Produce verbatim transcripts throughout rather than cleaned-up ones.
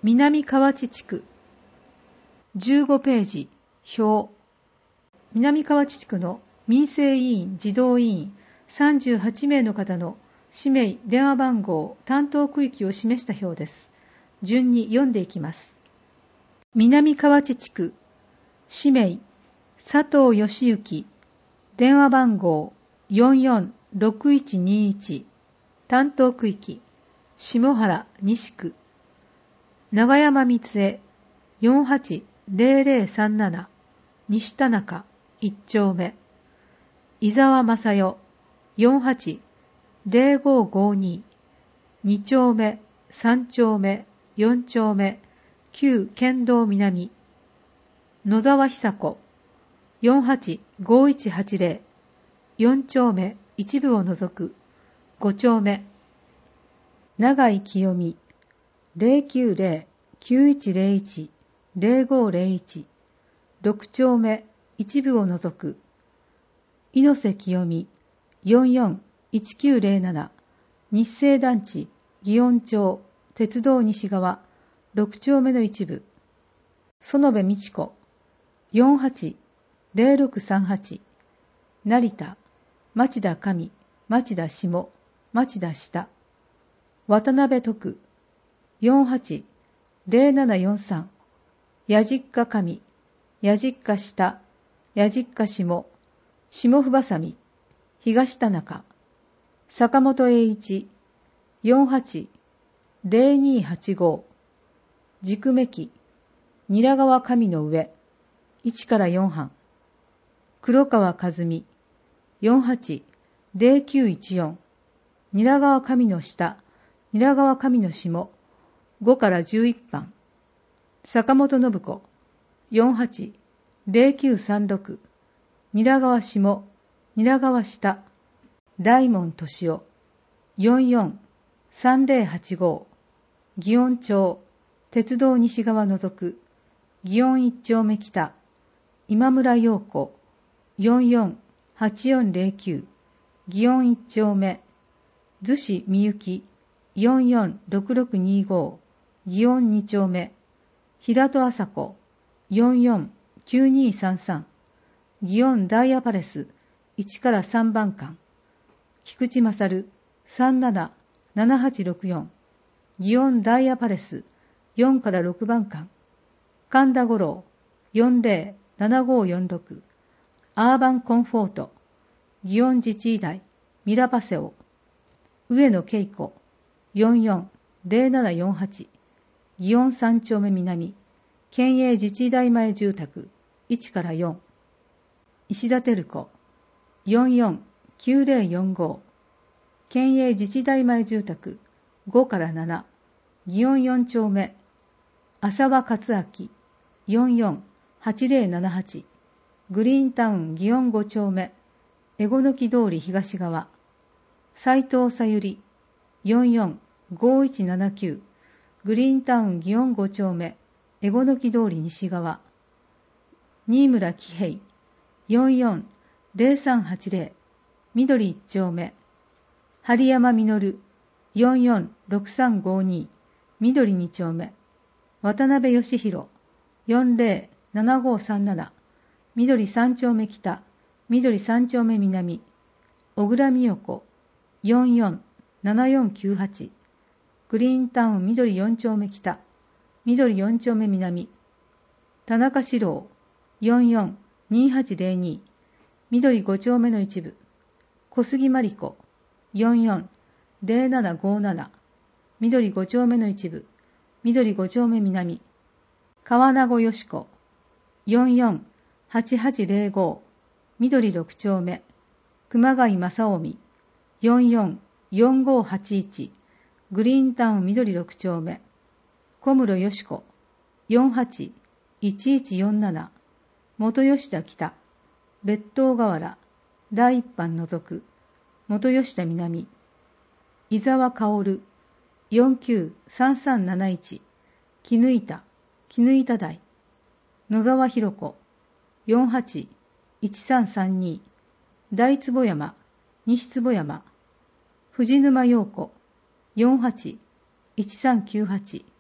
南河内地区じゅうごページ表。南河内地区の民生委員、児童委員さんじゅうはちめいの方の氏名、電話番号、担当区域を示した表です。順に読んでいきます。南河内地区氏名、佐藤義行、電話番号 よんよんろくいちにいち、担当区域下原西区、長山光恵 よんはちぜろぜろさんなな 西田中いち丁目、伊沢正代 よんはちぜろごごに に丁目さん丁目よん丁目旧県道南、野沢久子 よんはちごいちはちぜろ よん丁目一部を除くご丁目、永井清美 ゼロきゅうゼロ きゅういちゼロいち ゼロごゼロいち ろく丁目一部を除く猪瀬清美 よんよんいちきゅうゼロなな 日生団地祇園町鉄道西側ろく丁目の一部、園部美智子 よんはちゼロろくさんはち 成田町田上町田下町田下、渡辺徳 よんはちゼロななよんさん 矢実家上矢実家下矢実家下下不ばさみ東田中、坂本栄一 よんはちゼロにはちご 軸目木韮川上の上いちからよん班、黒川和美 よんはちゼロきゅういちよん 韮川上の下韮川上の下ごからじゅういち班、坂本信子 よんはちゼロきゅうさんろく 韮川下韮川下大門敏夫 よんよんさんゼロはちご 祇園町鉄道西側除く祇園一丁目北、今村陽子 よんよんはちよんゼロきゅう 祇園一丁目、逗子みゆき よんよんろくろくにご 祇園二丁目、平戸麻子 よんよんきゅうにさんさん 祇園ダイヤパレスいちからさん番館、菊池勝 さんななななはちろくよん 祇園ダイヤパレスよんからろく番館、神田五郎 よんゼロななごよんろく アーバンコンフォート祇園自治医大ミラパセオ、上野恵子 よんよんゼロななよんはち 祇園三丁目南県営自治医大前住宅いちからよん、石田照子 よんよんきゅうゼロよんご 県営自治医大前住宅ごからなな、祇園四丁目、浅輪克明 よんよんはちゼロななはち グリーンタウン祇園五丁目、江古木通り東側、斉藤さゆり よんよんごいちななきゅう グリーンタウン祇園五丁目、江古木通り西側、新村喜平 よんよんゼロさんはちゼロ 緑一丁目、針山実 よんよんろくさんごに 緑二丁目、渡辺義弘 よんゼロななごさんなな 緑三丁目北緑三丁目南、小倉美代子 よんよんななよんきゅうはち グリーンタウン緑四丁目北緑四丁目南、田中史郎 よんよんにはちゼロに 緑五丁目の一部、小杉真理子 よんよんゼロななごなな 緑五丁目の一部緑五丁目南、川名子よし子 よんよんはちはちゼロご 緑六丁目、熊谷正臣 よんよんよんごはちいち グリーンタウン緑六丁目、小室よし子 よんはちいちいちよんなな 元吉田北別当河原第一班除く元吉田南、伊沢薫 よんきゅうさんさんなないち 絹板絹板台、野沢博子 よんはちいちさんさんに 大坪山西坪山、藤沼陽子 よんはちいちさんきゅうはち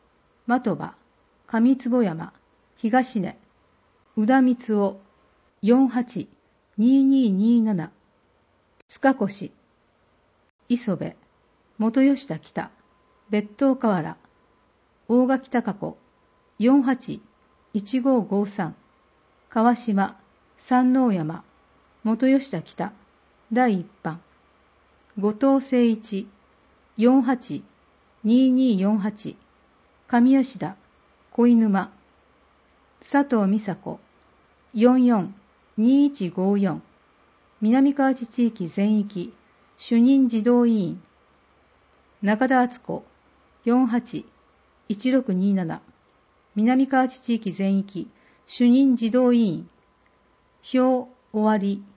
的場、上坪山、東根、宇田光夫、よんはちにーにーにーなな、塚越、磯部、元吉田北、別当河原、大垣高子、よんはちいちごーごーさん、川島、山王山、元吉田北、だいいっ版、後藤誠一、よんはちにーにーよんはち、上吉田、小犬間、佐藤美佐子、よんよんにーいちごーよん、南河内地域全域、主任児童委員、中田敦子、よんはちいちろくにーなな、南河内地域全域、主任児童委員、表終わり。